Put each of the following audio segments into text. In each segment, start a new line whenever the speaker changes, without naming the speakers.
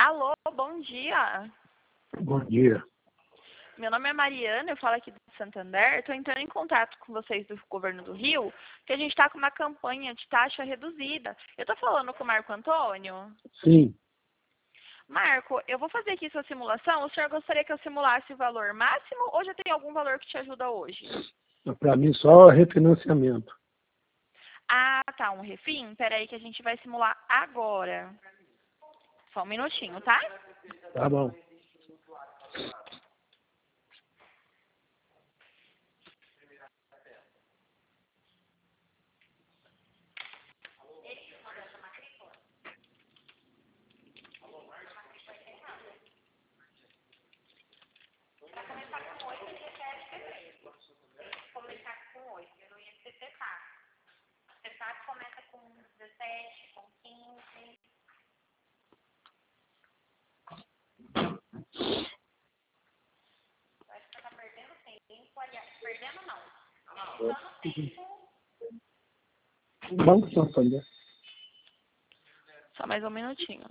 Alô, bom dia.
Bom dia.
Meu nome é Mariana, eu falo aqui do Santander. Estou entrando em contato com vocês do Governo do Rio, que a gente está com uma campanha de taxa reduzida. Eu estou falando com o Marco Antônio?
Sim,
Marco, eu vou fazer aqui sua simulação. O senhor gostaria que eu simulasse o valor máximo ou já tem algum valor que te ajuda hoje?
para mim só refinanciamento.
Ah, tá, um refim? Peraí que a gente vai simular agora. Só um minutinho, tá?
Tá bom.
Começar com 8, eu não ia ser CETAC. CETAC começa com 17, com 15. Acho que você tá perdendo tempo. Aliás, perdendo não. Gastando tempo.
Banco Santander.
Só mais um minutinho.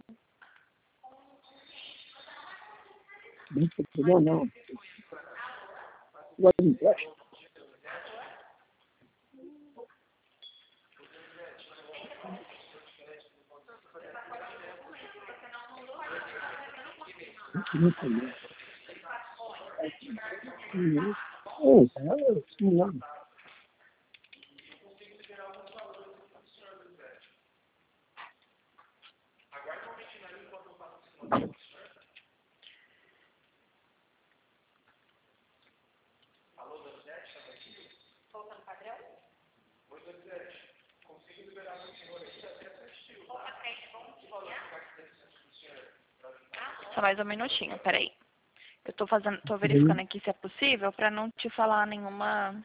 Banco Santander não. Agora empréstimo. Não entendeu. Não.
Voltando padrão? Só mais um minutinho, peraí. Eu tô verificando aqui se é possível para não te falar nenhuma.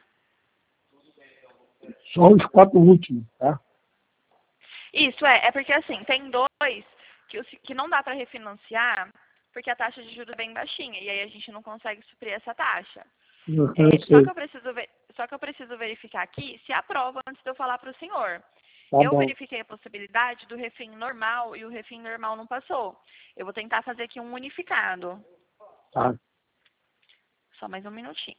Só os 4 últimos, tá?
Isso é porque assim, tem dois que não dá para refinanciar porque a taxa de juros é bem baixinha e aí a gente não consegue suprir essa taxa.
Eu
Só
sei.
que eu preciso verificar aqui se aprova antes de eu falar para o senhor.
Tá
Eu
bom.
verifiquei a possibilidade do refim normal e o refim normal não passou. Eu vou tentar fazer aqui um unificado.
Tá.
Só mais um minutinho.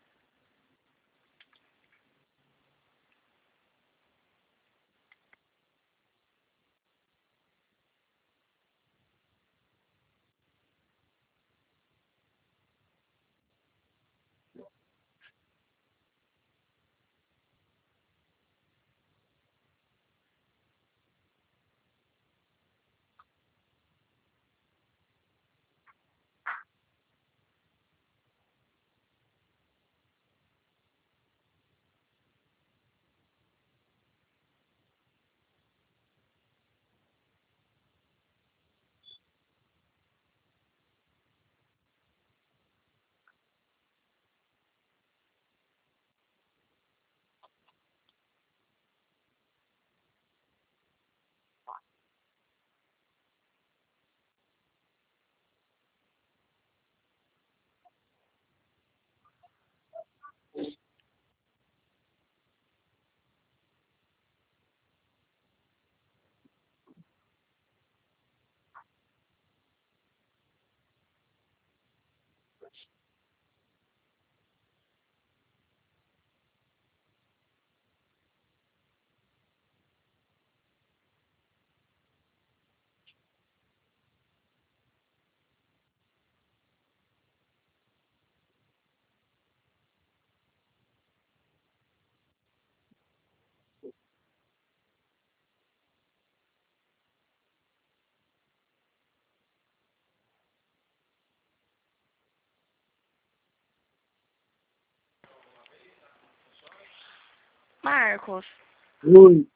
Marcos,
Oi.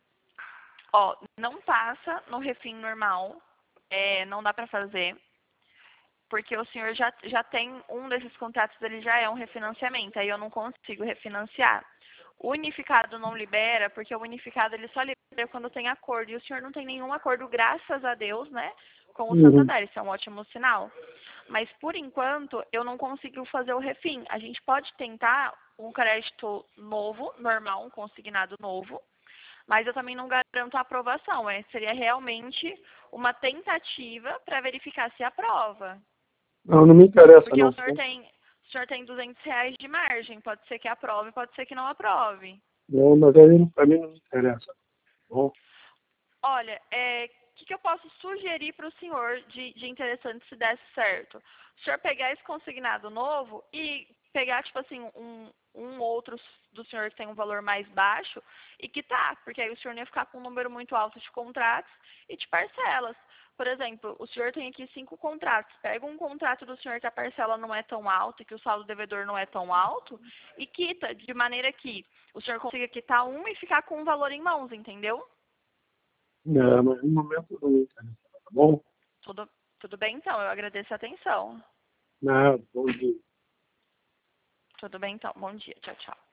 ó, não passa no refim normal. Não dá para fazer. Porque o senhor já tem um desses contratos, ele já é um refinanciamento, aí eu não consigo refinanciar. O unificado não libera, porque o unificado ele só libera quando tem acordo, e o senhor não tem nenhum acordo, graças a Deus, né, com o Santander, isso é um ótimo sinal. Mas, por enquanto, eu não consigo fazer o refim. A gente pode tentar um crédito novo, normal, um consignado novo, Mas eu também não garanto a aprovação. Seria realmente uma tentativa para verificar se aprova.
Não, não me interessa,
Porque
não.
o senhor tem R$ 200 de margem. Pode ser que aprove, pode ser que não aprove.
Não, mas aí para mim não me interessa. Bom,
Olha, o que eu posso sugerir para o senhor de interessante se desse certo? O senhor pegar esse consignado novo e pegar, tipo assim, um outro do senhor que tem um valor mais baixo e quitar, porque aí o senhor não ia ficar com um número muito alto de contratos e de parcelas. Por exemplo, o senhor tem aqui 5 contratos. Pega um contrato do senhor que a parcela não é tão alta e que o saldo devedor não é tão alto e quita, de maneira que o senhor consiga quitar um e ficar com um valor em mãos, entendeu?
não, mas no momento não me interessa, tá bom?
Tudo bem, então. Eu agradeço a atenção.
Não, bom dia.
Tudo bem, então. Bom dia. Tchau, tchau.